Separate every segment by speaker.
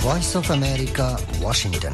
Speaker 1: Voice of America, Washington.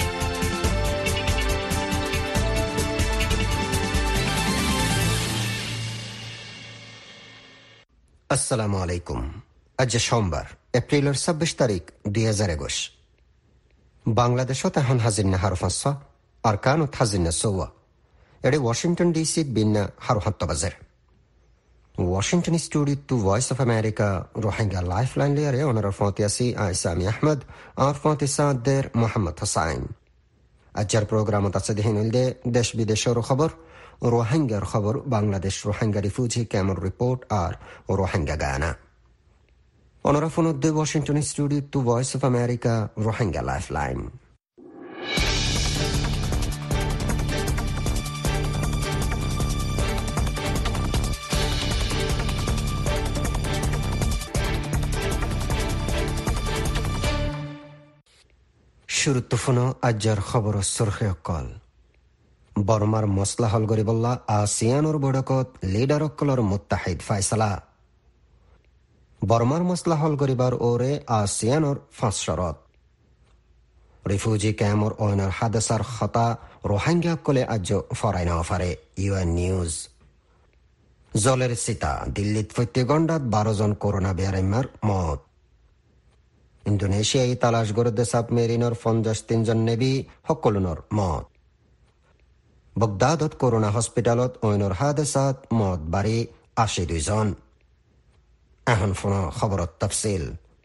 Speaker 1: আসসালামু আলাইকুম। আজ সোমবার, এপ্রিলের 26 তারিখ 2021। বাংলাদেশত এখন হাজির না হারফাঁস আর কানত হাজির না সৌয়া এডে ওয়াশিংটন ডিসি বিন্না হারহাত্ত বাজার। Washington studio to voice of America Rohingya lifeline লিয়ারে ওনার ফতেয়াসি আইসামি আহমদ আর ফতেসাদের মোহাম্মদ হোসাইন। আজকের প্রোগ্রামত আছে দিহিনুলদে দেশ বিদেশের খবর, রোহিঙ্গার খবর, বাংলাদেশ রোহিঙ্গা রিফিউজি ক্যাম্পের রিপোর্ট আর রোহিঙ্গা গানা। ওনারা ফোনদ্দে Washington studio to voice of America Rohingya lifeline. শুরুত্বফুনো আজ্জার খবর সুরখে কল। বর্মার মসলা হল গরিবল্লা আসিয়ানোর বৈঠকত লিডার অকলর মুত্তাহিদ ফাইসালা। বর্মার মসলা হল গরিবার ওরে আসিয়ানোর 5 শরত। রিফিউজি ক্যাম্পর ওয়নার হাদাসার খতা রোহিঙ্গা কলে আজ ফরাই না ফারে ইউএন নিউজ। জলের সীতা দিল্লিত প্রত্যেক ঘণ্টাত 12 জন করোনা বেয়ারাইমার মত। ইন্দোনেশিয়ায় তালাশ গড়ে সাবমেরিনর 53 জন নেবি সকলুনর মত। বগদাদত করোনা হসপিটালত ওইনর হাদেসাত মত বাড়ি 82 জন। এখন ফোন খবরত তফসিল।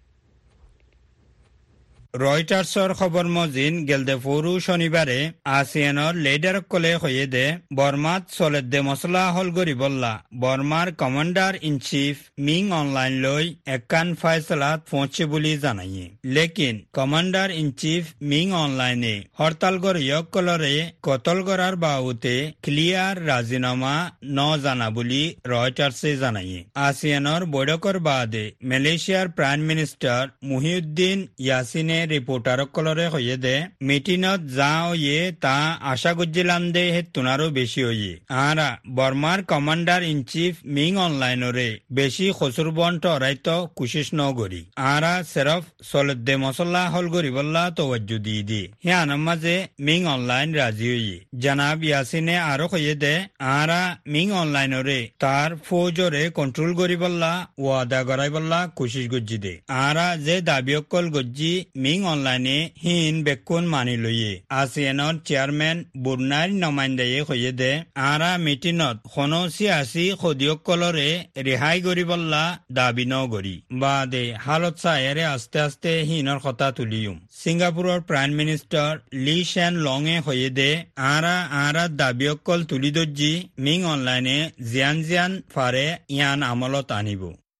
Speaker 2: রয়টার্সর খবর মজিন গেলদে ফরু শনিবারে আসিয়ানর লিডার কলে হয়ে দে বর্মাত চলেদে মশলা হল গরিবল্লা বর্মার commander in chief Min Aung Hlaing লই একান ফাইসলাত পৌঁছে বলি জানাইয়ে। লেকিন কমান্ডার ইন চিফ মিং অনলাইনে হরতাল গরিয়ক কলরে কতল গড়ার বাউতে ক্লিয়ার রাজিনামা ন জানা বলি রয়টার্সে জানাইয়ে। আসিয়ানর বৈঠকর বাদে মালয়েশিয়ার প্রাইম মিনিস্টার মুহিউদ্দিন ইয়াসিনে রিপোর্টার কলরে হয়ে দে মিটিনত যা হয়ে তা আশা করছিলাম দে হে তুনারও বেশি হয়ে। আরা বর্মার কমান্ডার ইন চিফ মিং অনলাইনরে বেশি খসুর বন্ট অরাইতো কুশিস ন গরি। আরা সেরফ সলদে মশলা হল গরি বল্লা তওয়াজ্জু দি দি হে আনামাজে মিং অনলাইন রাজি হয়ে। জানাব ইয়াসিনে আরো হয়ে দে আরা মিং অনলাইনরে তার ফৌজরে কন্ট্রোল গরি বল্লা ওয়াদা গড়াই বল্লা কুশিস গজ্জি দে। আরা যে দাবিয়কল গজ্জি মিং অনলাইনে হিন বেকুন মানি লইয়ে। আসিয়ানর চেয়ারম্যান বুরনাইর নমাইন্দায়ে হয়ে দে আরা মিটিনত খনো সিয়াসি খদিয়ক কলরে রেহাই গরিবল্লা দাবি ন গরি বাদে হালত সায়েরে আস্তে আস্তে হিনর কথা তুলিয়ুম। সিঙ্গাপুরের প্রাইম মিনিস্টার লি শ্যান লংয়ে হয়ে দে আরা দাবিয়কল তুলি দজ্জি মিং অনলাইনে জিয়ান জিয়ান ফারে ইয়ান আমলত আনিব।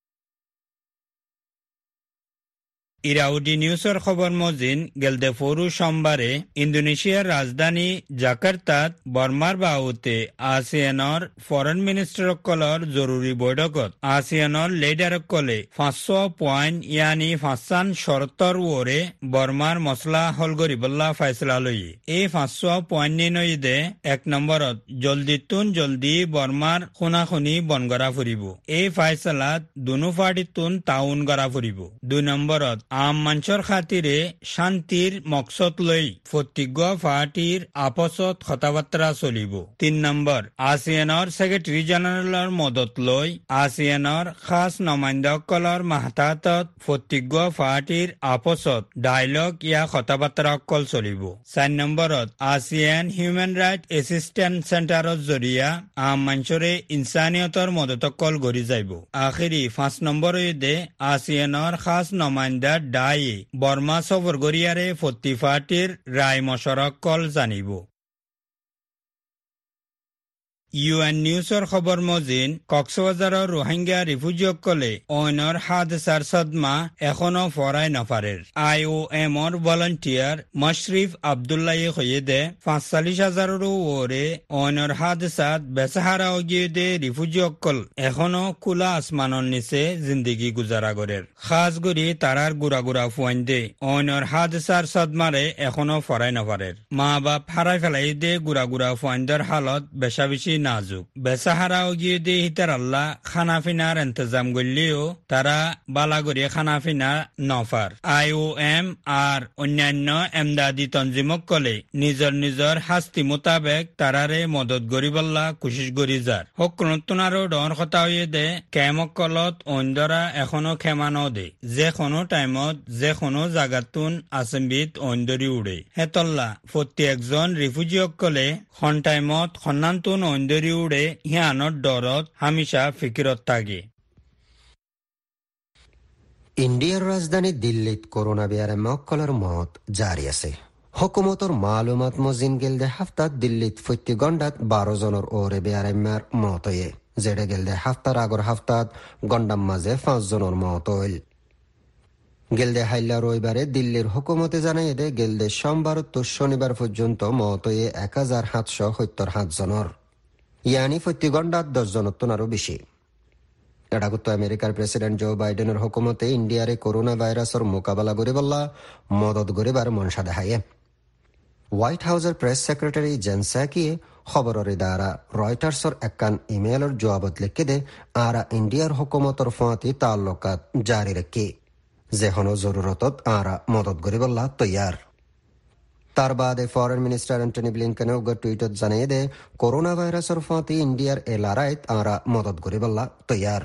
Speaker 2: ইরাউডি নিউজের খবর মজিন গেলদে ফরু সোমবারে ইন্দোনেশিয়ার রাজধানী জাকার্তাত বর্মার বাউতে আসিয়ানর ফরেন মিনিস্টার কলর জরুরি বৈঠকত আসিয়ানর লিডার কলে 500 পয়েন্ট ইয়ানি 5 শর্তর ওরে বর্মার মশলা হল গরিবল্লা ফাইসলা লই। এই 500 পয়েন্ট নিনইদে 1 নম্বরত জলদি বর্মার খুনাখুনি বন করা ফুরিব। এই ফাইসলাত দুনো পার্টিতুন তাউন করা ফুরিব। 2 নম্বরত আম মঞ্চর খাতিরে শান্তির মকসদ লই প্রত্যেক পার্টির আপসত কথাবার্তা চলিব। 3 নম্বর আসিয়ানর সেক্রেটারি জেনারেলৰ মদত লৈ আসিয়ানর খাস নমাইন্দসকলৰ মাহতাতত প্রত্যেক পার্টির আপসত ডায়লগ ইয়া কথাবার্তা অকল চলিব। 4 নম্বরত আসিয়ান হিউম্যান রাইট এসিস্ট্যান্ট সেন্টারর জরিয়া আম মঞ্চরে ইনসানিয়তর মদতকল গড়ি যাইব। আখিরি 5 নম্বরে দে আসিয়ানর খাস নমাইন্দা ডাই বর্মা সফর গরিয়ারে ফত্তি পার্টির রায় মশরক কল জানিব। ইউএন নিউজের খবর মজিন কক্সবাজারের রোহিঙ্গা রিফিউজিসকলে অইনৰ হাদসার সদমা এখনো ফরাই নফারের। IOMর ভলান্টিয়ার মশরিফ আবদুল্লাহ হয়ে দে 45,000 ওরে অইনৰ হাদসাত বেসাহারা গিয়ে দে রিফিউজিসকল এখনো খোলা আসমানের নিচে জিন্দগি গুজারা করের। খাস গরি তারার গুড়া ফুয়াইন দে অইনৰ হাদসার সদমারে এখনো ফরাই নফারের। মা বাপ হারাই ফেলাই দে গুড়া ফুয়াইনদের হালত বেশা বেশি নাজুক বেসাহারা গিয়ে দিয়ে হিতার আল্লাহ খানাফিনার ইন্তজাম করলেও তারা বালাগরি খানাফিনা নফার IOM আর অন্যান্য এমদাদি তঞ্জিমক কলে নিজর নিজর হাস্তি মোতাবেক তারারে মদত গরিবল্লা কুশিস গরি যার হকনতুনারও ডর কথা হয়ে দে কেমকলত অন্দরা এখনো খেমানো দে যে কোনো টাইমত যে কোনো জাগাতুন আসেম্বিত অন্দরি উড়ে হেতল্লা প্রতি একজন রিফিউজি অকলে খন টাইমত খন্নান্তুন অন্দরি উড়ে হিয়ানত ডরত হামিশা ফিকিরত থাকে।
Speaker 1: ইন্ডিয়ার রাজধানী দিল্লিত করোনা বিয়ারে মক্কলের মত জারি আছে। হুকুমতর মালুমাত মজিন গেলদে হাফতাত দিল্লিত প্রতি গন্ডাত 12 জনের ওরে বিয়ারেমার মত হয়ে যেটা গেলদে হাফতার আগর হাফতাত গন্ডাম মাঝে 5 জনের মত হইল। গেলদে হাইলা রবিবারে দিল্লির হুকুমতে জানাই দে গেলদে সোমবার তো শনিবার পর্যন্ত মত হয়ে 1777 জনের, ইয়ানি প্রতি গন্ডাত 10 জনের তো আরো বেশি। এটা তো আমেরিকার প্রেসিডেন্ট জো বাইডেনের হুকুমতে ইন্ডিয়ারে করোনা ভাইরাসের মোকাবেলা করিবল্লা মদত করিবার মনসা দেখায়। হোয়াইট হাউসের প্রেস সেক্রেটারি জেন সাকিয়ে খবরের দ্বারা রয়টার্সর একখান ইমেইলের জবাবত লিখে দে আরা ইন্ডিয়ার হুকুমতর ফাঁতি তাল্লুকাত জারি রেখে যে কোনো জরুরতত আরা মদত করিবল্লা তৈয়ার। তার বাদে ফরেন মিনিস্টার অ্যান্টনি ব্লিনকেনও টুইটত জানিয়ে দে করোনা ভাইরাসের ফাঁতি ইন্ডিয়ার এ লড়াইত আরা মদত করিবল্লা তৈয়ার।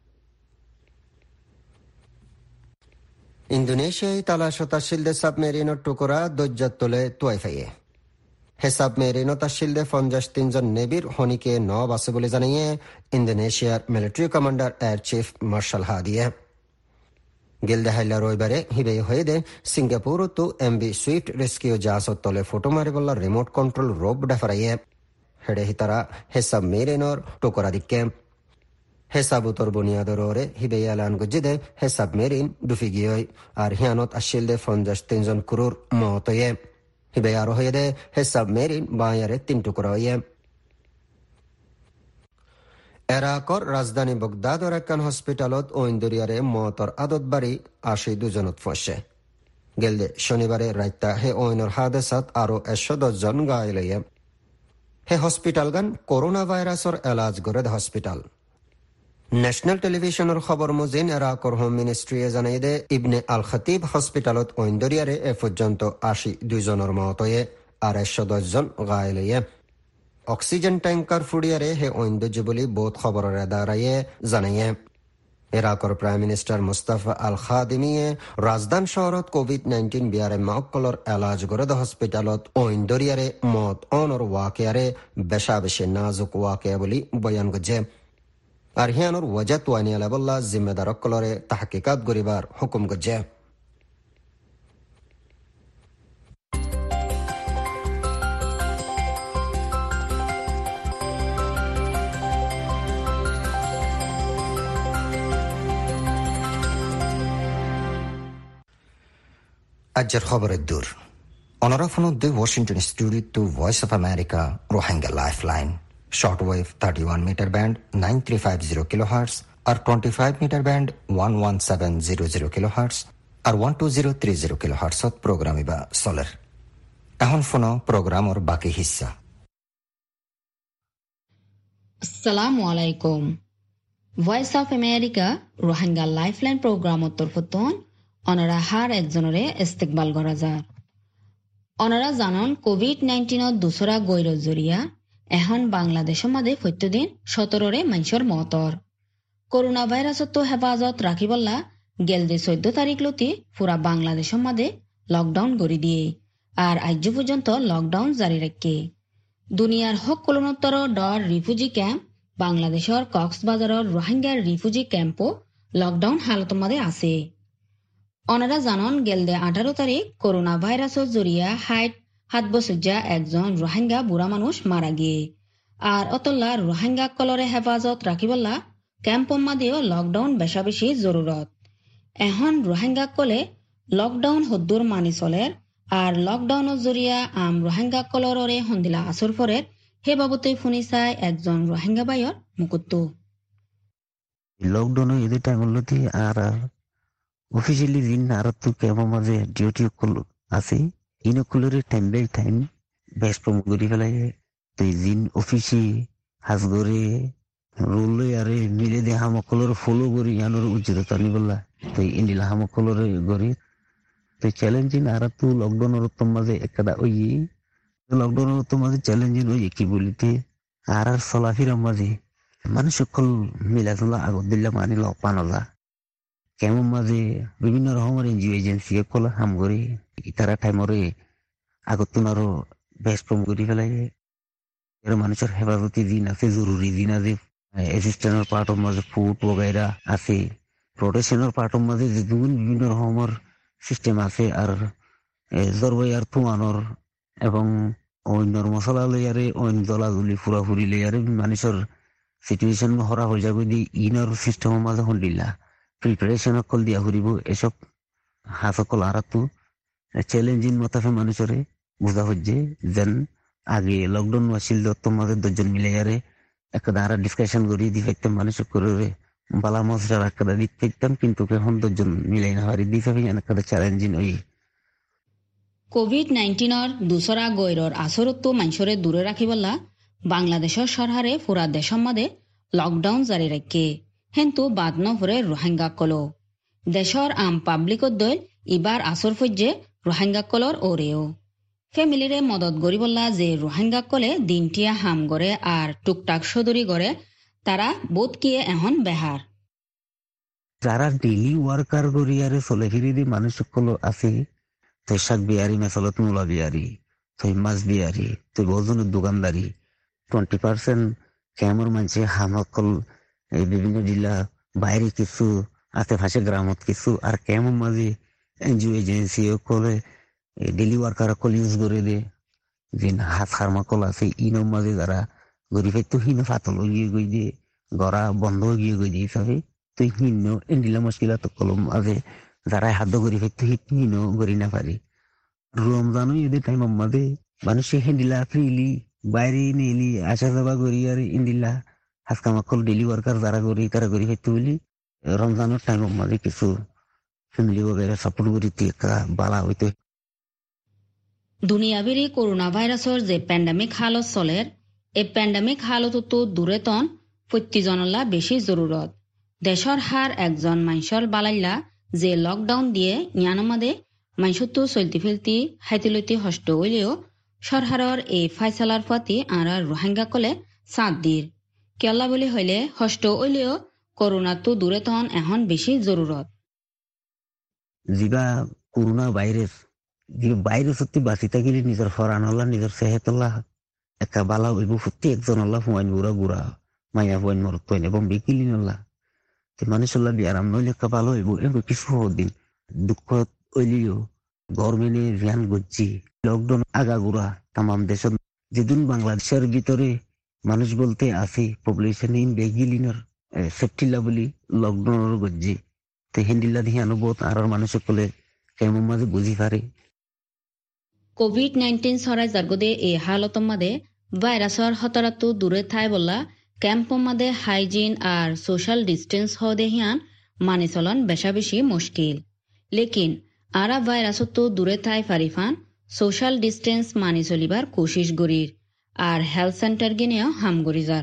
Speaker 1: ইন্দোনেশিয়ায় তালাশ তাশিলদে সাবমেরিনের টুকরা দজ্জাত তোলে তোয়াইফাইয়ে হে সাবমেরিনো তাশিলদে 53 জন নেভির হনিকে 9 আছে বলে জানিয়ে ইন্দোনেশিয়ার military commander air chief marshal হাদিয়ে। গেলদে হাইলা রবিবারে হিবে হয়ে দে সিঙ্গাপুর তো MV সুইফট রেস্কিউ জাহাজত তলে ফটো মারিবল্লা রিমোট কন্ট্রোল রোব ডাফারাইয়ে হেডে হিতারা হে সাবমেরিনোর টুকরা দিকে হে সাবুতর বুনিয়াদর ওরে হিবে এলান গজ্জিদে হে সাবমেরিন ডুফি গিয়ে আর হিয়ানত আসিলদে 53 জন ক্রুর মত হয়ে হিবে আরো হয়ে দে হে সাবমেরিন বায়ারে 3 টুকরা হয়ে। এরাকর রাজধানী বগদাদর একখান হসপিটালত ওইন্দরিয়ারে মতর আদত বাড়ি 82 জনত ফসে গেলদে শনিবারে রাইতা হে ওইনর হাদেসাত আরো 110 জন গায়েল হয়ে। হে হসপিটাল গান করোনা ভাইরাসর এলাজ করে হসপিটাল। ন্যাশনাল টেলিভিশনের খবর মজিন এরাকর হোম মিনিস্ট্রি জানাই দে ইবনে আল খতিব হসপিটালত ওইন্দরিয়ারে এ পর্যন্ত 82 জনের মত হয়ে আর 110 জন গায়েল হয়ে। অক্সিজেন ট্যাঙ্কার ফুডিয়ারে হে ঐন্দ্য বলি বোধ খবরের দাঁড়াইয়ে জানাইয়ে। ইরাকর প্রাইম মিনিস্টার মুস্তাফা আল খাদিমিয়ে রাজধান শহরত COVID-19 বিয়ারে মক্কলর এলাজ গরদ হসপিটালত ঐন্দরিয়ারে মত অনর ওয়াকিয়ারে বেশা বেশি নাজুক ওয়াকিয়া বলি বয়ান গজে আর হিয়ানোর ওয়াজাত ওয়ানিয়ালা বল্লা জিম্মেদার অক্কলরে তাহকিকাত গরিবার হুকুম গজে। আজকের খবরের দূর অনরাফন দুই Washington studio to voice of America Rohingya lifeline shortwave 31 metre band 9350 kilohertz আর 25 মিটার ব্যান্ড 11700 কিলোহার্টজ আর 12030 কিলোহার্টজত প্রোগ্রাম ইবা চলের। এখন ফোনো প্রোগ্রামর বাকি হিস্সা।
Speaker 3: আসসালামু আলাইকুম। Voice of America Rohingya lifeline প্রোগ্রামত তরফতন অনারা হার একজনরে ইস্তেকবাল করা যার। অনারা জানন COVID-19 দুসরা গৈর জরিয়া এখন বাংলাদেশের মাঝে প্রত্যেকদিন 17রে মানুষের মতর করোনা ভাইরাসত হেফাজত রাখিবল্লা গেলদে 14 তারিখ লতি পুরা বাংলাদেশের মাঝে লকডাউন গড়ি দিয়ে আর আজ পর্যন্ত লকডাউন জারি রাখে। দুনিয়ার সকলোত্তর ডর রিফিউজি ক্যাম্প বাংলাদেশের কক্সবাজারের রোহিঙ্গার রিফিউজি ক্যাম্পও লকডাউন হালত মাঝে আছে। অনারা জানন গেলদে 18 তারিখ করোনা ভাইরাসের জরিয়া 7 বছরিয়া একজন রোহিঙ্গা বুড়া মানুষ মারা গিয়ে আর অতল্লা রোহিঙ্গা কলরে হেফাজত রাখিবল্লা ক্যাম্পর মাঝেও লকডাউন বেশা বেশি জরুরত। এখন রোহিঙ্গা কলে লকডাউন হদ্দুর মানি চলের আর লকডাউনের জরিয়া আম রোহিঙ্গা কলরে হন্দিলা আসর ফরের হে বাবতে শুনি চাই একজন রোহিঙ্গা বাইর মুকুত্তু।
Speaker 4: লকডাউন এদের টাইম আর অফিসিয়ালি দিন আর তো কেমন মাঝে ডিউটি আছে ইনকুলের টাইম বাই টাইম বেশ প্রমোট করি ফেলাই তুই দিন অফিসে হাজ করে রুল আরে মিলে দিয়ে হামকলর ফলো করি ইয়ানোর উচিত আনি বললা তো ইন্ডিলা হামকলর গড়ি তো চ্যালেঞ্জিং আর তো লকডাউনের মাঝে একটা ওই লকডাউনের মাঝে চ্যালেঞ্জিং ওই কি বলিতে আর চলাফিরার মাঝে মানুষ সকল মিলাধুলা আগত দিল্লা মানি লক পানলা কেমন মাঝে বিভিন্ন রকমের এনজিও এজেন্সি কল হাম করি তারা টাইমরে আগত আরো বেস্ট কম করি ফেলাই মানুষের হেফাজতি দিন আছে জরুরি দিন আছে অ্যাসিস্ট্যান্টের পার্টর মাঝে ফুড বগাইরা আছে প্রোটেকশনের পার্টর মাঝে যে বিভিন্ন রকমের সিস্টেম আছে আর জরবাই আর তুমানোর এবং অন্যর মশলা লইয়ারে অন্য দলাদলি ফুরাফুরি লইয়ারে মানুষের সিচুয়েশন হরা হয়ে যাবে দিয়ে ইনর সিস্টেমের মাঝে হন্ডিলা প্রিপারেশন অকল দিয়া ফুরিব এসব হাত অকল আর তো চ্যালেঞ্জিং মতাফে মানুষরে বোঝা হচ্ছে যেন আগে লকডাউন আসিল তোমাদের 10 জন মিলে যারে একটা দ্বারা ডিসকাশন করি দি ফেকতাম মানুষ করে বালা মশলা একটা দিতে ফেকতাম কিন্তু এখন 10 জন মিলাই না হারি দিতে হবে একটা চ্যালেঞ্জিং ওই
Speaker 3: কোভিড-19 দুসরা গৈরর আসরত্ব মানুষরে দূরে রাখিবলা বাংলাদেশের সরকারে পুরা দেশের মাঝে লকডাউন জারি রাখে হেন্তু বাদ নভরে রোহিঙ্গা কলো দেশের আম পাবলিকত দল ইবার আসর ফজ্জে রোহিঙ্গা কলর ওরেও ফ্যামিলিরে মদত গরিবল্লা যে রোহিঙ্গা কলে দিনটিয়া হাম গড়ে আর টুকটাক সদরি গড়ে তারা বোধ কিয়ে এখন বেহার
Speaker 4: যারা ডেইলি ওয়ার্কার করি আর চলে ফিরি দি মানুষ সকল আছে তো শাক বিহারি মেসালত মূলা বিহারি তো মাছ বিহারি তো বহুজনের দোকানদারি 20% কেমন মানছে হামকল বিভিন্ন জেলা বাইরে কিছু আশেপাশে গ্রামত কিছু আর কেমন মাঝে এনজিও এজেন্সি কলে ডেলি ওয়ার্কার কল ইউজ করে দে যে হাত ফার্মাকল আছে ইনোর মাঝে যারা গরিব তো হিন ফাতল গিয়ে গই দিয়ে গড়া বন্ধ গিয়ে গই দিয়ে হিসাবে তো হিন এন্ডিলা মুশকিলা তো কলম মাঝে যারা হাত গরিব তো হিন গড়ি না পারি রমজানও এদের টাইম মাঝে মানুষে হেন্ডিলা ফ্রিলি বাইরে নিলি আসা যাবা করি আর ইন্ডিলা হাসকামাকল ডেলি ওয়ার্কার যারা করি তারা করি হইতে বলি রমজানের টাইম মাঝে কিছু ফ্যামিলি বগেরা সাপোর্ট করি বালা হইতে
Speaker 3: দুনিয়াবিরি করোনা ভাইরাসর যে প্যান্ডামিক হালত চলের এই প্যান্ডামিক হালততো দূরেতন প্রত্যেকজনলা বেশি জরুরত দেশর হার একজন মানুষের বালাইলা যে লকডাউন দিয়ে ইয়ানমাদে মানুষতো চলতি ফেলতি হাইতিলতি হষ্ট হইলেও সরকারের এই ফাইসালার প্রতি আর রোহিঙ্গা কলে সাঁত দির কেলা বলি হইলে হষ্ট হইলেও করোনা তো দূরেতন এখন বেশি জরুরত
Speaker 4: যিবা করোনা ভাইরাস বাইরে সত্যি বাঁচি থাকিলে নিজের ফরান হল্লা নিজের সেহেতল্লা একটা বালা হইব সত্যি একজন হল্লা ফুয়াইন গুড়া গুড়া মাইয়া ফুয়াইন মরতইন এবং বিকিলি নল্লা মানুষ হল্লা বিয়ারাম নইলে একটা ভালো হইব এবার কিছু দিন দুঃখ হইলিও গভর্নমেন্টে ধ্যান করছি লকডাউন আগা গুড়া তামাম দেশত যেদিন বাংলাদেশের ভিতরে মানুষ বলতে আছে পপুলেশন ইন বেগিলিনের সেফটিলা বলি লকডাউনের গজ্জি তো হিন্দিলা দিয়ে আনুবোধ আর মানুষ সকলে কেমন মাঝে বুঝি পারে
Speaker 3: কোভিড-19 ছড়াই জার্গদে এই হালতর মাদে ভাইরাসর হতারাতো দূরে থাই বললা ক্যাম্পর মাদে হাইজিন আর সোশ্যাল ডিস্টেন্স হদে হিয়ান মানি চলন বেশা বেশি মুশকিল লেকিন আরা ভাইরাসতো দূরে থাই ফারিফান সোশ্যাল ডিস্টেন্স মানি চলিবার কোশিশ গরির আর হেলথ সেন্টার গিনেও হাম গরি যার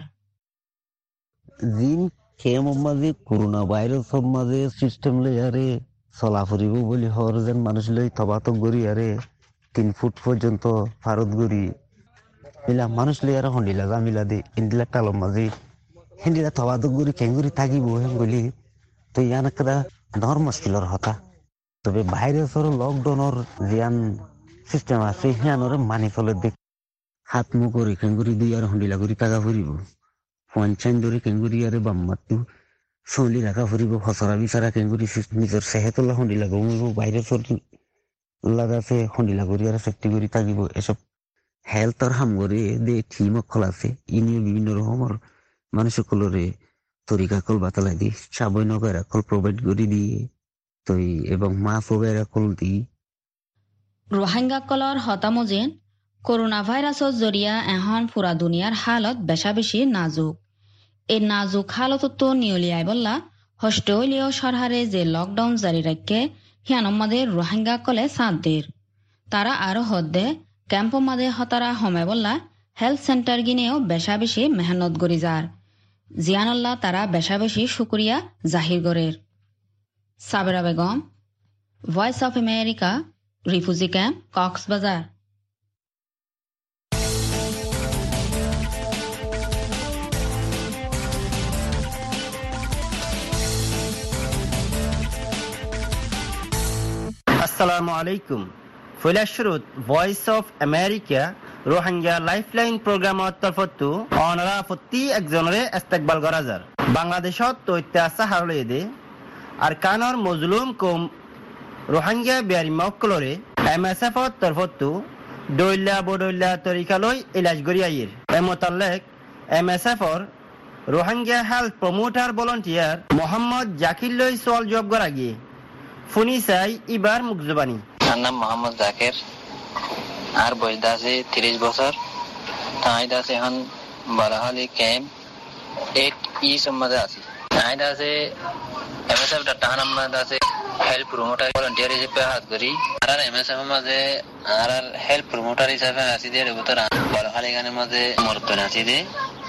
Speaker 4: জিন কেমন মাঝে করোনা ভাইরাস মাঝে সিস্টেম লইয়ারে চলা ফুরিব বলি হর যেন মানুষ লই থবাতক গড়ি আরে 3 ফুট পর্যন্ত ফারত গড়ি মিলা মানুষ লই আর হন্ডিলা জামিলা দে ইন্দিলা টালম মাঝে হিন্দিলা থবাতক গড়ি কেঙ্গুরি থাকিব হেম বলি তো ইয়ান একটা ধর মুশকিলর হতা তবে ভাইরাসর লকডাউনের জিয়ান সিস্টেম আছে হিয়ানরে মানি চলে দেখ হাত মুখ করে কেঙ্গুরি দুই আর হন্ডিলা করি টাকা ফুরিব পঞ্চায়েত ধরে কেঙ্গুরি আরে বাম্মাতু চলি রাখা ফুরিব ফসরা বিচারা কেঙ্গুরি নিজের সেহেতলা হন্ডিলা ঘুমিব ভাইরাসর লাগাছে হন্ডিলা করি আর সেফটি করি থাকিব এসব হেলথর হাম করে দে থিম অকল আছে ইনিও বিভিন্ন রকমের মানুষ সকলরে তরিকা কল বাতালাই দি সাবই নগেরা কল প্রোভাইড করি দিয়ে তো এবং মাছ ওগেরা কল দি
Speaker 3: রোহিঙ্গা কলর হতামজেন করোনা ভাইরাসর জরিয়া এখন পুরা দুনিয়ার হালত বেশা বেশি নাজুক এই নাজুক হালততো নিয়লিয়াই বললা হষ্ট হইলেও সরকারে যে লকডাউন জারি রাখে হিয়ান মাদে রোহিঙ্গা কলে সাঁত দের তারা আরো হদ্দে ক্যাম্প মাদে হতারা হমে বললা হেলথ সেন্টার গিনেও বেশা বেশি মেহনত করি যার জিয়ানাল্লাহ তারা বেশা বেশি শুক্রিয়া জাহির করের। Sabera Begum, voice of America, refugee camp, Cox's Bazar.
Speaker 5: আসসালামু আলাইকুম। ফৈলাশুরুত voice of America Rohingya lifeline প্রোগ্রামত তরফতু অনরা প্রতি একজনরে ইস্তেকবাল করা যার। বাংলাদেশত তৈত্যা হারলে দে আর কানর মজলুম কম রোহিঙ্গা বিয়ারি মক্কলরে MSF তরফতু দৈল্লা বদৈল্লা তরিকালৈ ইলাজ করি আইর। এ মোতালেক MSF-র Rohingya health promoter volunteer Mohammad Zakir লই সোয়াল জব করা গিয়ে ফুনি চাই ইবার মুখজবানি।
Speaker 6: আমার নাম মোহাম্মদ জাকির, আর বয়স আছে 30 বছর। তাই আছে এখন বারাহালি ক্যাম্প 8E সম্বন্ধে আছে। তাই আছে MSF ডাটা নাম্বার আছে হেল্প প্রমোটার ভলান্টিয়ার হিসেবে হাত করি। আর MSF মাঝে আর হেল্প প্রমোটার হিসেবে আছে দিয়ে রেগুতার বারাহালি গানের মাঝে মরতন আছে দিয়ে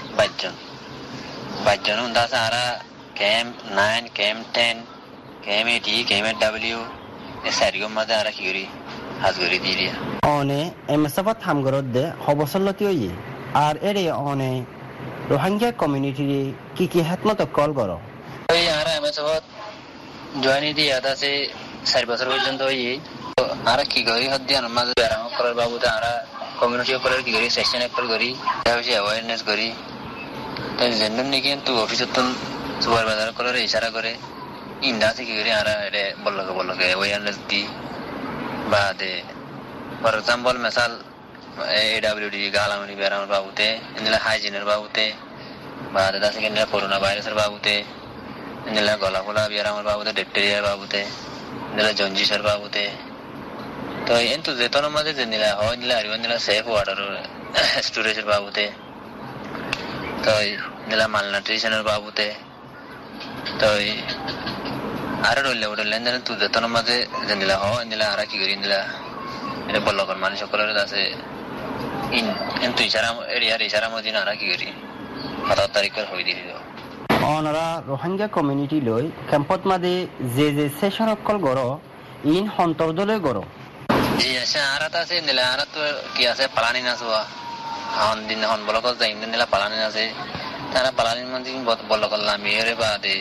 Speaker 6: 22 জন আছে। আর camp 9, camp 10, camp 8E, camp 8W সারিগম মাঝে আর কি করি হাত করি দিয়ে
Speaker 5: অনে MSF থামগরত দে হবসলতি হইয়ে। আর এরে অনে রোহিঙ্গা কমিউনিটির কি হেতমত কল করো।
Speaker 6: ওই আর MSF জয়েনি দিয়ে আছে 4 বছর পর্যন্ত হইয়ে। আর কি করি হদ্দিয়ান মাঝে ব্যারাম করার বাবুতে আর কমিউনিটি করার কি করি সেকশন এক করি অ্যাওয়ারনেস করি। তাই জেন্ডার নিয়ে কিন্তু অফিসত সুপারভাইজার করার ইশারা করে ইন্ডাসে কি করি আর এটা বললকে অ্যাওয়ারনেস দি বা দে। ফর এক্সাম্পল মেসাল AWD গালামনি ব্যারামের বাবুতে এনিলা হাইজিনের বাবুতে বা দাদা থেকে এনিলা করোনা ভাইরাসের বাবুতে এনিলা গলা ফোলা ব্যারামের বাবুতে ব্যাকটেরিয়ার বাবুতে এনিলা জন্ডিসের বাবুতে। তো এন্তু যেতনের মাঝে যে নিলা হয় নিলা আর নিলা সেফ ওয়াটার স্টোরেজের বাবুতে, তো নিলা মালনিউট্রিশনের বাবুতে। তো আর রইলে ওটা লেনদেন তু যেতনের মাঝে যে নিলা হয় নিলা আর কি করি নিলা এটা বলল কর মানুষ সকলের আছে কিন্তু এরিয়ার ইশারা মদিন আর কি করি 17 তারিখের হয়ে দিল।
Speaker 5: অনরা রোহিঙ্গা কমিউনিটি লৈ ক্যাম্পত মাঝে যে সেশন অকল গড় ইন হন্তর্দলে গড়
Speaker 6: জি আছে। আর আছে নিলা আর তো কি আছে পালানি নাচুয়া হন দিন হন বলক যাই নিলা পালানি আছে। তারা পালানির মধ্যে বলল করলাম এরে বাদে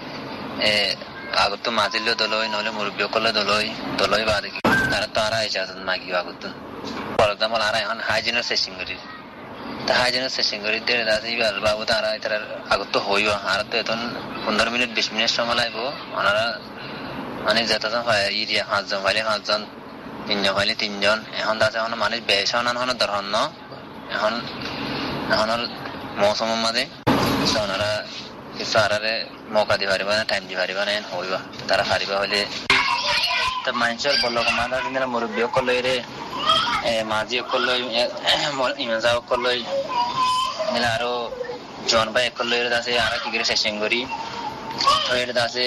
Speaker 6: আগত তো মাঝিলেও দলই নহলে মুরব্বী করলে দলই বাদে তারা তো আর ইজাজত মাগি আগত। ফর এক্সাম্পল আর এখন হাইজিনের সেশন করি তা হাইজিনের সেশন করি দেড় আছে বাবু তারা তার আগত তো হইও আর তো এখন 15 মিনিট 20 মিনিট সময় লাগবো। ওনারা মানে যেতজন হয় ইরিয়া 5 জন হইলে 5 জন, 3 জন হইলে 3 জন। এখন আছে এখন মানুষ বেশ হন দরহন ন এখন মৌসুমের মাঝে ওনারা কিছু আরে মৌকা দি পারিবা না টাইম দি পারিবা না হইবা তারা হারিবা হইলে তা মানুষের বলল মাদা দিন মুরব্বী করলো রে মাঝি করলো ইমাজা করলো নিলে আরো জন ভাই করলো আছে আর কি করে সেশন করি। তো এটা আছে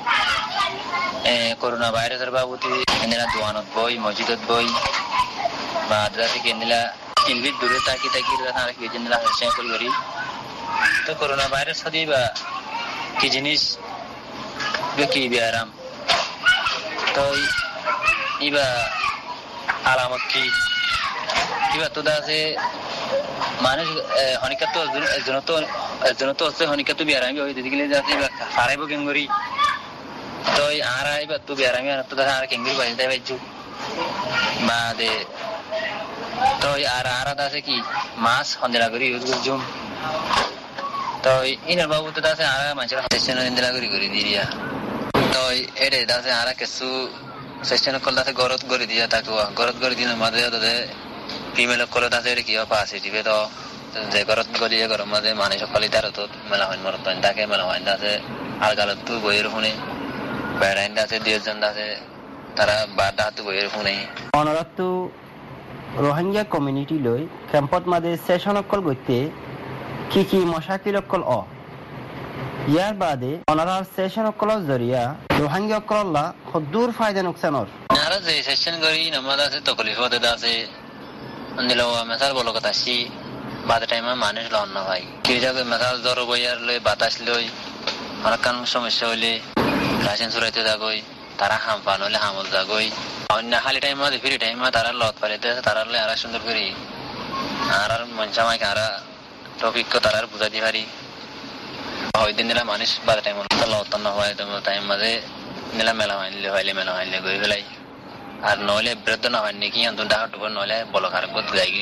Speaker 6: করোনা ভাইরাসের বাবুতে নিলা দোয়ানত বই মসজিদত বই বা থেকে নিলা ইংলিশ দূরে তাকি আর কি নিলা সেশন করি। তো করোনা ভাইরাস হদি বা কি জিনিস কি ব্যারাম তো ইবা আলামত কি ইবা তো আছে মানুষ হনিকা তো একজন তো হচ্ছে হনিকা তো ব্যারামি হয়ে দিদি গেলে যাতে হারাইব কেঙ্গুরি। তো আর আইবা তো ব্যারামি তো আর কেঙ্গুরি বাজে দেয় বাইজু বা দে। তো আর আছে কি মাছ হন্দিলা করি ইউজ করছুম। তো ইনার বাবু তো আছে আর মানুষের সেশন হন্দিলা করি দিয়া। তো এটা আছে আর কিছু সেশন করলে আছে গরত করে দিয়া তাকে গরত করে দিনের মাঝে ফিমেল করলে আছে কি পাশে দিবে। তো যে গরত গলিয়ে গরম মাঝে মানে সকালে তার তো মেলা হয় মরত তাকে মেলা হয় আছে আর গালত তো বইয়ের শুনে বেড়াইন আছে 2 জন আছে তারা বারটা হাতে বইয়ের শুনে।
Speaker 5: অনরাত তো রোহিঙ্গা কমিউনিটি লৈ ক্যাম্পত মাঝে সেশন অকল গইতে কি মশাকিল অকল ইয়ার বাদে অনারার সেশন অকলৰ জৰিয়া রোহিঙ্গা অকললা হদ্দুর ফায়দা নুকসানর
Speaker 6: আর যে সেশন করি নামাজ আছে তকলিফ হতে আছে নিলো মেসাল বলো কথা সি বাদে টাইমে মানুষ লন না ভাই কেউ যাবে মেঘাল জ্বর বইয়ার লই বাতাস লই অনেক কান সমস্যা হইলে রাশন চুরাইতে যাগই তারা হাম পান হইলে হামল যাগই অন্য খালি টাইম ফ্রি টাইম তারা লত পারিতে তারা লই আর সুন্দর করি আর মনসামাইকে আর টপিক তারা বুঝাই দি পারি ওই দিন নিলা মানুষ বাদে টাইম লত না হয় টাইম মাঝে নিলা মেলা হইলে গই ফেলাই আর নইলে বৃদ্ধ না হয় নাকি আন্তন ডাহাট নইলে বলকার করতে যাই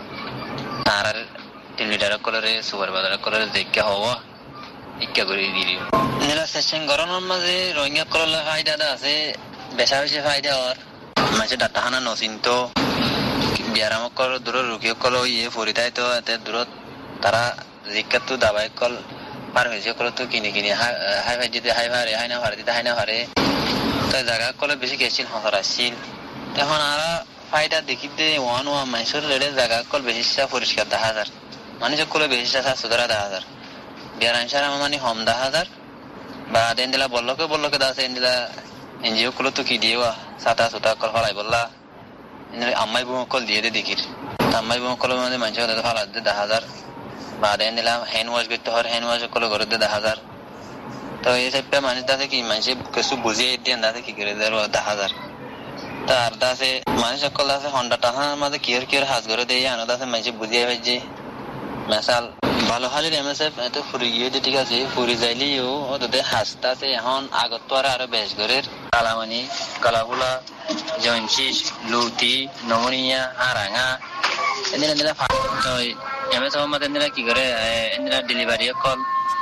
Speaker 6: আর 3 লিটার কলরে সুপার বাজার কলরে দেখে হওয়া ইচ্ছা করে দিই নিলা সেশন গরমের মাঝে রোহিঙ্গা কললে ফায়দা আছে বেশা বেশি ফায়দা আর মাঝে ডাটাহানা নচিন্ত বিয়ারাম কল দূর রুকিও কল ইয়ে ফরিতাই তো এতে দূরত তারা জিজ্ঞাত দাবাই কল পার হয়েছে কল তো কিনে হাই ভাই দিতে হাই ভারে হাই না ভারে দিতে হাই না ভারে তো জায়গা কলে বেশি গেছিল হসর আসছিল এখন আর ফায়দা দেখিতে ওয়ান মাইসুর রেডে জায়গা কল বেশি পরিষ্কার 10,000 মানুষের কলে বেশি 7,000 বিয়ারাম সার আমার মানে হম 10,000 বা দেন দিলা বললকে দাসে দিলা এনজিও কল তো কি দিও 7,000 কল হলাই বললা আম্মাই বুম কল দিয়ে দে দেখির আম্মাই বুম কল মানে মানুষ ফালা দে 10,000 বা দেন দিলা হ্যান্ড ওয়াশ করতে হর হ্যান্ড ওয়াশ কল করে দে 10,000 তো এই সব মানুষ দাসে কি মানুষ কিছু বুঝিয়ে দেন দাসে কি করে দেয় 10,000 তার দাসে মানুষ কল দাসে হন্ডা টাহার মাঝে কিয়র হাজ করে দেয় আনো দাসে মানুষ বুঝিয়ে ভাইছে মেসাল ভালো হালের এমএসএফ এত ফুরি গিয়ে যে ঠিক আছে ফুরি যাইলেও ওদের হাসতে আছে এখন আগত তো আরো বেশ করে কালামানি কালাগুলা জয়ন্সিস লুটি নমনিয়া হারাঙা এদিন এমএসএফ আমাদের কি করে ডেলিভারি কল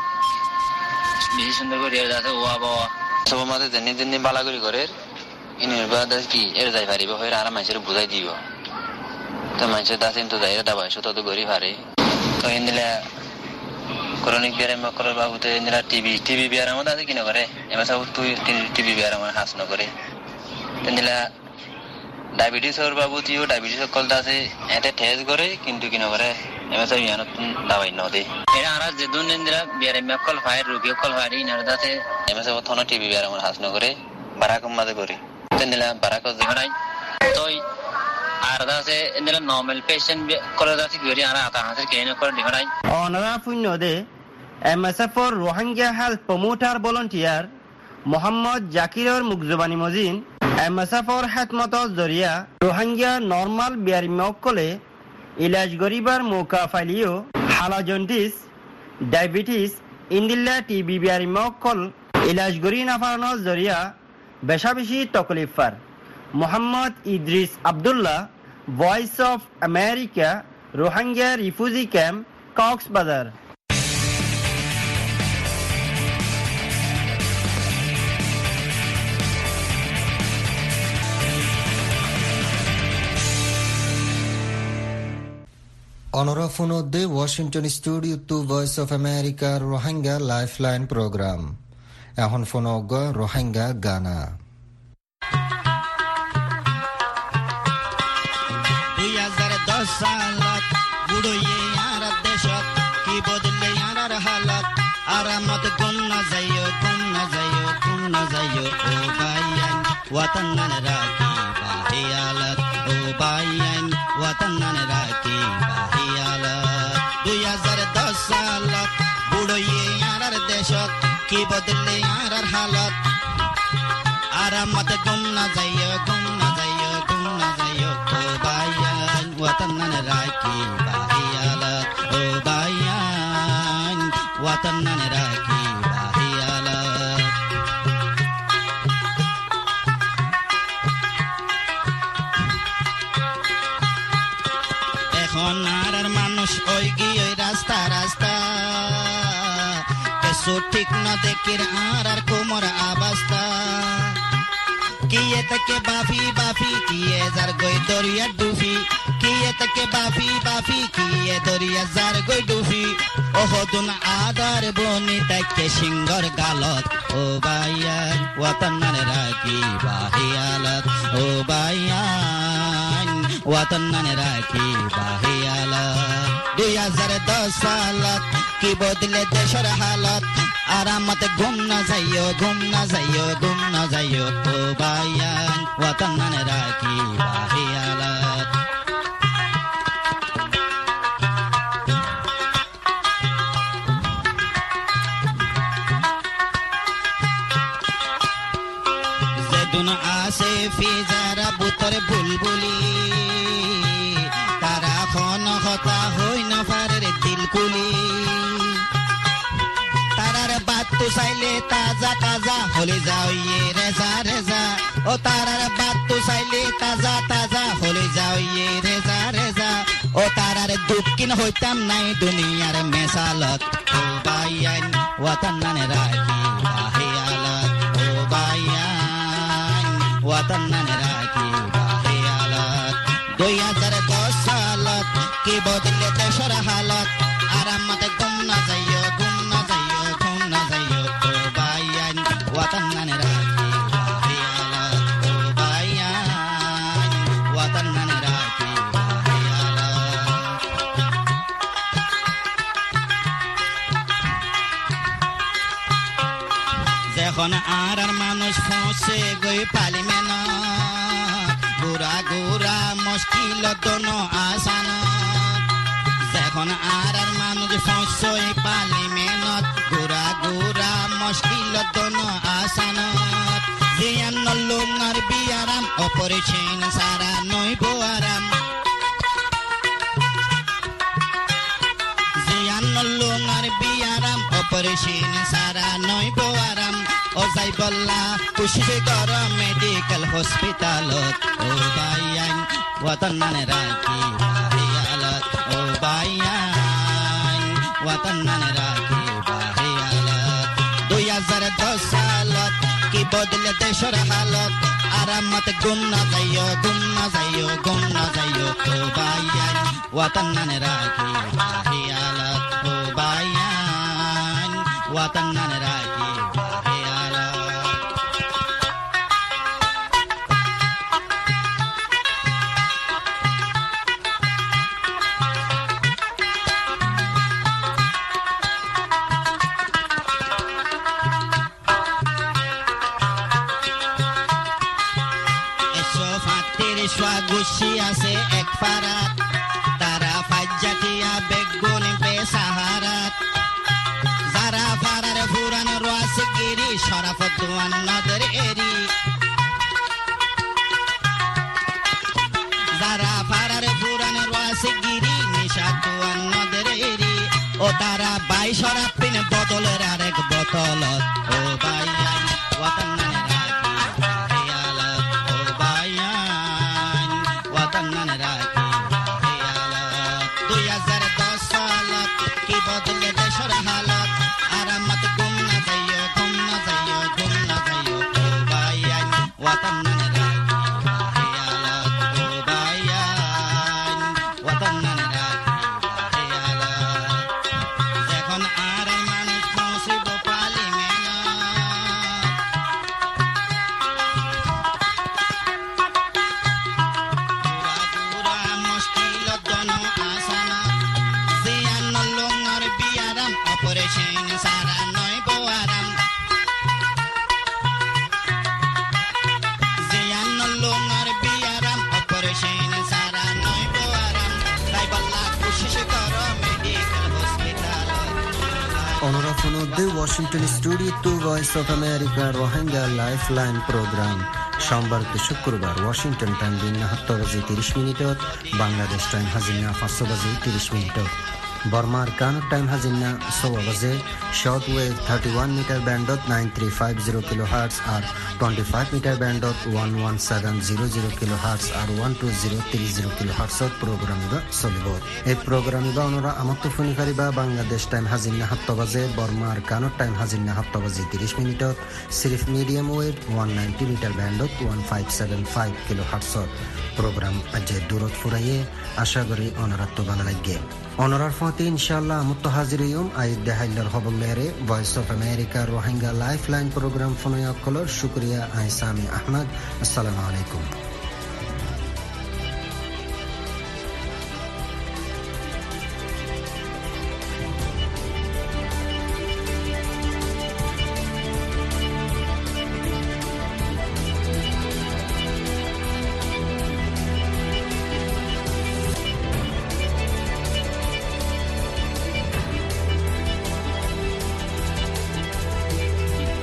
Speaker 6: বেশি সুন্দর করে যাচ্ছে ওয়া বাবা সব আমাদের যেদিন বালাগুড়ি করে কি এর যাই পারিব হয়ে আর মানুষের বুঝাই দিব তো মানুষের দাস কিন্তু যাই দাবাই তত গরিব হারে তো এদিলা ক্রনিক বিয়ারাম করার বাবুতে এদিলা টিভি বিয়ারাম আছে কিনা করে এমএস তুই টিভি বিয়ারাম হাস নকরে এদিলা ডায়াবেটিস ওর বাবু তুইও ডায়াবেটিস কল আছে এতে ঠেস করে কিন্তু কিনা করে এমএস ইয়ানত দাবাই ন দে এরা আর যেদিন এদিলা বিয়ারাম কল হয় রোগী কল হয় ইনার দাতে এমএস থন টিভি বিয়ারাম হাস নকরে বারাকম মাঝে করে এদিলা বারাক দেখাই তোই আর দাসে এদিলা নরমাল পেশেন্ট করে দাসি গরি আর আতা হাতের কেন করে দেখাই
Speaker 5: অনারা পুণ্য দে এমএসএফ এর Rohingya health promoter volunteer Mohammad জাকিরের মুকজবানি মজিন এমএসএফ এর খেদমত জরিয়া রোহিঙ্গা নরমাল বিয়ারিমকলে ইলাজ গরিবার মৌকা ফাইলিও হালা জন্ডিস ডায়াবেটিস ইন্দিল্লা টিবি বিয়ারিমকল ইলাজ গরি নাফানোর জরিয়া বেশা বেশি তকলিফার Mohammad Idris Abdullah voice of America Rohingya refugee camp Cox's Bazar
Speaker 1: অনরা ফোনদে Washington studio to voice of America Rohingya lifeline programme এখন ফোনগ রোহিঙ্গা গানা
Speaker 7: 2010 সালত বুড়োয়ে আর দেশত কি বদলে আর হালত আরামত গুম না যাইও ও বাইয়ান ওয়াতন রাখি বাহিয়ালত ও বাইয়ান ওয়াতন রাখি বাহিয়ালত 2010 সালত বুড়োয়ে আর দেশত কি বদলে আর হালত আরামত গুম না যাইও ও বাইয়ান ওয়াতন রাখি বাহিয়ালত ও বাইয়ান ওয়াতন রাখি বাহিয়ালত এখন আর মানুষ ওই গিয়ে রাস্তা কিছু ঠিক না দেখির আর কোমর অবস্থা কিয়ে তকে বাফি কিয়ে যার গই দরিয়া ডুফি কিয়ে তকে বাফি কিয়ে দরিয়া যার গই ডুফি ওহদুন আদার বনি তকে সিংহর গালত ও বাইয়ান ওয়াতন রাখি বাহিয়ালত ও বাইয়ান ওয়াতন রাখি বাহিয়ালত 2010 সালত কি বদলে দেশের হালত আরামত গুম না যাইও ও বাইয়ান ওয়াতন রাখি বাহিয়ালত আছে ফিজারা বুতরে বুলবুলি তারা খন হতা হই না পারে দিলকুলি তারার বাত তো চাইলে তাজা তাজা হলে যাও ইয়ে রেজা রেজা ও তারার বাত তো চাইলে তাজা তাজা হলে যাও ইয়ে রেজা রেজা ও তারার দুঃখিন হইতাম নাই দুনিয়ার মেসালত ও বাইয়ান ওয়াতান নানে রাখি বাহিয়ালত ও বাইয়ান ওয়াতান নানে রাখি বাহিয়ালত 2010 সালত কি বদলে দেশের হালত আরামতে গুম না যাইও গুম না যাইও গুম না যাইও ও বাইয়ান ওয়াতান নানে রাখি বাহিয়ালত ও বাইয়ান ওয়াতান নানে রাখি যখন আর মানুষ ফসে গই পালি মেন গুড়া গুড়া মুশকিল দোন আসান যখন আর মানুষ ফসে পালি মেনত গুড়া গুড়া মুশকিল দোন আসান জিয়ান লুঙ্গার বিয়ারাম অপরিচিন সারা নইব আরাম জিয়ান লুঙ্গার বিয়ারাম অপরিচিন সারা নইব আরাম ও যাই বল্লা খুশি কর মেডিকেল হসপিটালত ও বাইয়ান ওয়াতান নানে রাখি বাহিয়ালত ও বাইয়ান ওয়াতান নানে রাখি বাহিয়ালত 2010 সালত কি বদলে দেশের হালত আরামত গুম না যাইও গুম না যাইও গুম না যাইও ও বাইয়ান ওয়াতান নানে রাখি বাহিয়ালত ও বাইয়ান ওয়াতান নানে রাখি গুছি আছে এক ফারাত তারা ফাজ্জাতিয়া বেগুন বেসাহারাত যারা ফারার ফুরান রাসগিরি শরাফতুয়ান নদর এরি যারা ফারার ফুরান রাসগিরি নিশাতুয়ান নদর এরি ও তারা 22 শরাপিন বদলের আরেক বোতলত ও বাইয়ান ওয়াতান নানে রাখি বাহিয়ালত ও বাইয়ান ওয়াতান নানে রাখি বাহিয়ালত 2010 সালত কি বদলে দেশের হালত আরামত গুম না যাইও গুম না যাইও গুম না যাইও ও বাইয়ান ওয়াতান নানে রাখি বাহিয়ালত ও বাইয়ান ওয়াতান নানে রাখি বাহিয়ালত যখন আর মানুষ মুসিব পালি মেনা গুড়া মুশকিল দন আসানা জিয়ান লঙ্গর বিয়ারাম অপারেশন সারা নয় বোয়ারাম জিয়ান লঙ্গর বিয়ারাম অপারেশন সারা নয় বোয়ারাম তাই বল্লা কোশিশ কর মেডিকেল হসপিটাল
Speaker 1: অনরাফনুদ্দি Washington studio to voice of America Rohingya lifeline programme সোমবার থেকে শুক্রবার ওয়াশিংটন টাইম দিন 7:30 বাংলাদেশ টাইম হাজিনা 5:30 বর্মার কানুর টাইম হাজিনা 6 বাজে শর্ট ওয়েভ 31 মিটার ব্যান্ডত 9350 কিলোহার্টজ আর 25 মিটার ব্যান্ডত 11700 কিলোহার্টজ আর 12030 কিলোহার্টজত প্রোগ্রামিবা চলিব এই প্রোগ্রামিবা অনরা আমতো ফোন করিবা বাংলাদেশ টাইম হাজিনা 7 বাজে বর্মার কানুর টাইম হাজিনা 7:30 সিরিফ মিডিয়াম ওয়েভ 190 মিটার ব্যান্ডত 1575 কিলোহার্টজত প্রোগ্রাম আজে দূরত ফুরাইয়ে আশা করি অনরাত্ম ভালো লাগে অনরার ফতে ইনশাআল্লাহ আমতো হাজিরিয়ম আইদ দেহাইলার খবরলেরে voice of America Rohingya lifeline programme ফোনয়া কলর শুকরিয়া আইসামি আহমদ আসসালামু আলাইকুম